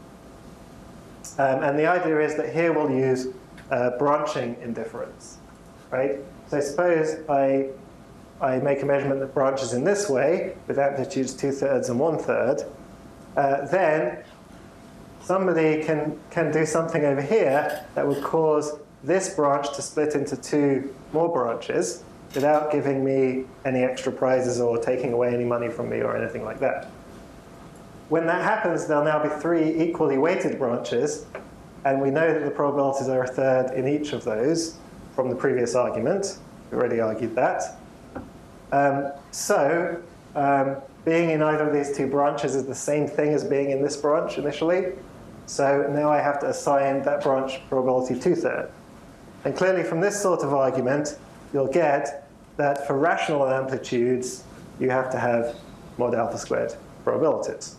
Um, and the idea is that here we'll use uh, branching indifference, right? So suppose I, I make a measurement that branches in this way, with amplitudes two-thirds and one-third, uh, then somebody can, can do something over here that would cause this branch to split into two more branches without giving me any extra prizes or taking away any money from me or anything like that. When that happens, there'll now be three equally weighted branches, and we know that the probabilities are a third in each of those from the previous argument. We already argued that. Um, so um, being in either of these two branches is the same thing as being in this branch initially. So now I have to assign that branch probability two-thirds. And clearly from this sort of argument, you'll get that for rational amplitudes, you have to have mod alpha squared probabilities.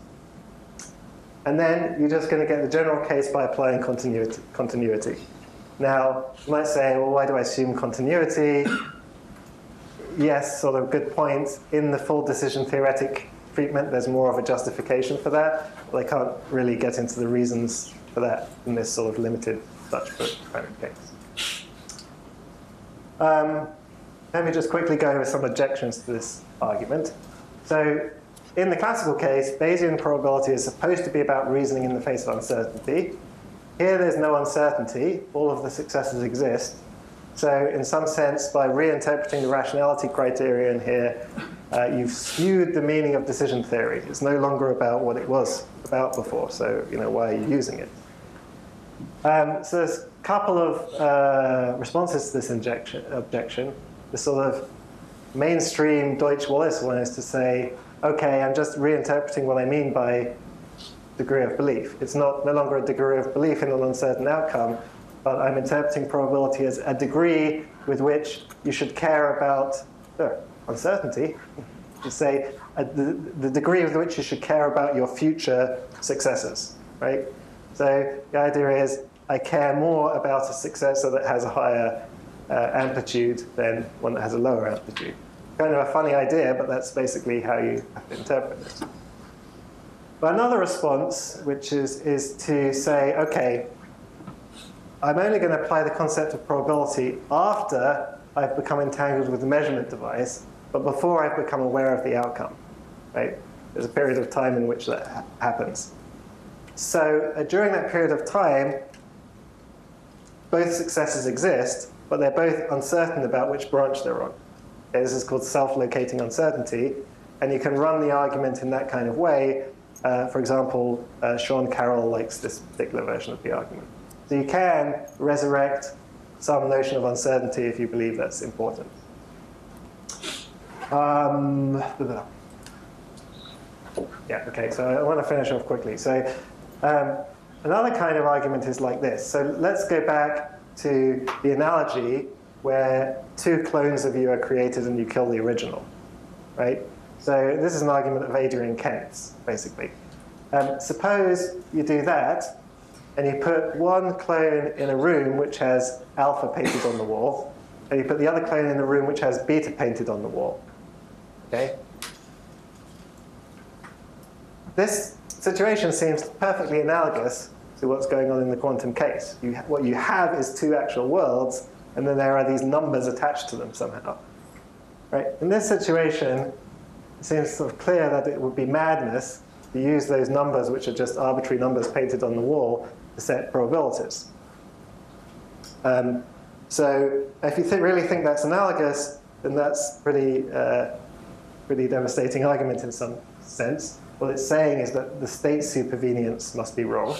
And then you're just going to get the general case by applying continuity. continuity. Now, you might say, well, why do I assume continuity? Yes, sort of good point. In the full decision theoretic treatment, there's more of a justification for that. But I can't really get into the reasons for that in this sort of limited Dutch book kind of case. Um, let me just quickly go over some objections to this argument. So, in the classical case, Bayesian probability is supposed to be about reasoning in the face of uncertainty. Here there's no uncertainty. All of the successes exist. So in some sense, by reinterpreting the rationality criterion here, uh, you've skewed the meaning of decision theory. It's no longer about what it was about before. So you know, why are you using it? Um, so there's a couple of uh, responses to this injection, objection. The sort of mainstream Deutsch Wallace one is to say, okay, I'm just reinterpreting what I mean by degree of belief. It's not no longer a degree of belief in an uncertain outcome, but I'm interpreting probability as a degree with which you should care about uh, uncertainty. You say uh, the, the degree with which you should care about your future successes, right? So the idea is I care more about a successor that has a higher uh, amplitude than one that has a lower amplitude. Kind of a funny idea, but that's basically how you have to interpret it. But another response, which is, is to say, okay, I'm only going to apply the concept of probability after I've become entangled with the measurement device, but before I've become aware of the outcome, right? There's a period of time in which that ha happens. So uh, during that period of time, both successes exist, but they're both uncertain about which branch they're on. Okay, this is called self-locating uncertainty, and you can run the argument in that kind of way. Uh, for example, uh, Sean Carroll likes this particular version of the argument. So you can resurrect some notion of uncertainty if you believe that's important. Um, yeah, okay, so I want to finish off quickly. So um, another kind of argument is like this. So let's go back to the analogy where two clones of you are created and you kill the original, right? So this is an argument of Adrian Kent's, basically. Um, suppose you do that, and you put one clone in a room which has alpha painted on the wall, and you put the other clone in a room which has beta painted on the wall. Okay? This situation seems perfectly analogous to what's going on in the quantum case. You, what you have is two actual worlds, and then there are these numbers attached to them somehow. Right? In this situation, it seems sort of clear that it would be madness to use those numbers, which are just arbitrary numbers painted on the wall, to set probabilities. Um, so if you th really think that's analogous, then that's pretty, uh, pretty devastating argument in some sense. What it's saying is that the state supervenience must be wrong.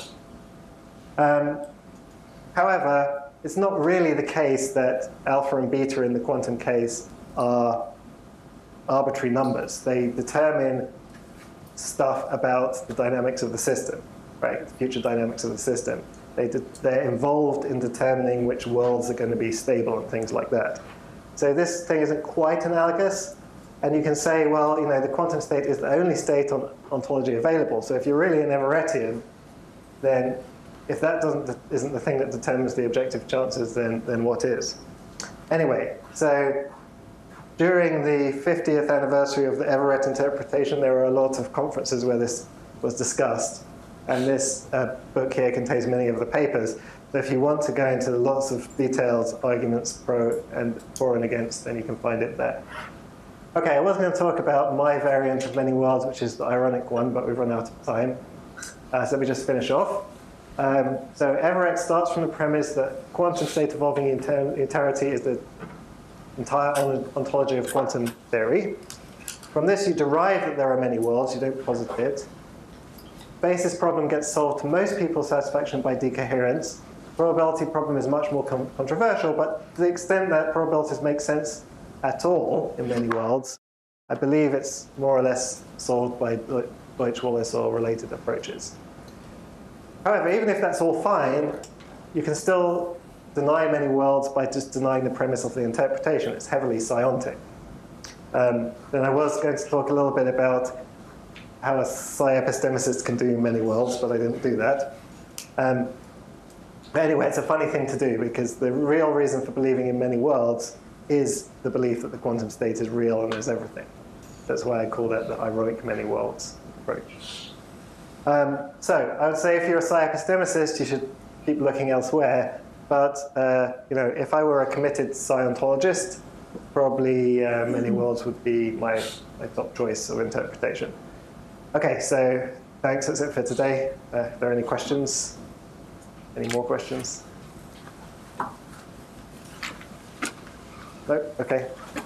Um, however, it's not really the case that alpha and beta in the quantum case are arbitrary numbers. They determine stuff about the dynamics of the system, right? The future dynamics of the system. They they're involved in determining which worlds are going to be stable and things like that. So this thing isn't quite analogous. And you can say, well, you know, the quantum state is the only state on ontology available. So if you're really an Everettian, then if that doesn't isn't the thing that determines the objective chances, then then what is? Anyway, so during the fiftieth anniversary of the Everett interpretation, there were a lot of conferences where this was discussed. And this uh, book here contains many of the papers. So if you want to go into lots of detailed arguments pro and for and against, then you can find it there. Okay, I was going to talk about my variant of many worlds, which is the ironic one, but we've run out of time. Uh, so let me just finish off. Um, so Everett starts from the premise that quantum state evolving entirety is the entire ontology of quantum theory. From this, you derive that there are many worlds. You don't posit it. Basis problem gets solved to most people's satisfaction by decoherence. Probability problem is much more con controversial, but to the extent that probabilities make sense at all in many worlds, I believe it's more or less solved by Deutsch-Wallis or related approaches. However, even if that's all fine, you can still deny many worlds by just denying the premise of the interpretation. It's heavily psiontic. Um, then I was going to talk a little bit about how a psi epistemicist can do many worlds, but I didn't do that. Um, but anyway, it's a funny thing to do, because the real reason for believing in many worlds is the belief that the quantum state is real and there's everything. That's why I call that the heroic many worlds approach. Um, so I would say if you're a psi epistemicist, you should keep looking elsewhere. But uh, you know, if I were a committed Scientologist, probably uh, many worlds would be my, my top choice of interpretation. Okay, so thanks. That's it for today. Uh, are there any questions? Any more questions? No? Okay.